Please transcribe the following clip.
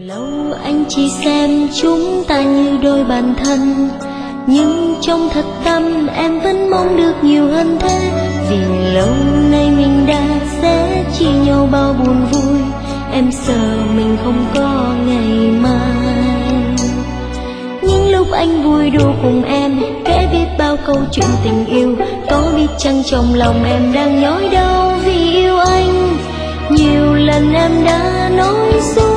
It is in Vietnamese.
Lâu anh chỉ xem chúng ta như đôi bạn thân, nhưng trong thật tâm em vẫn mong được nhiều hơn thế. Vì lâu nay mình đã sẽ chia nhau bao buồn vui, em sợ mình không có ngày mai. Những lúc anh vui đùa cùng em, kể biết bao câu chuyện tình yêu, có biết chăng trong lòng em đang nhói đau vì yêu anh. Nhiều lần em đã nói dối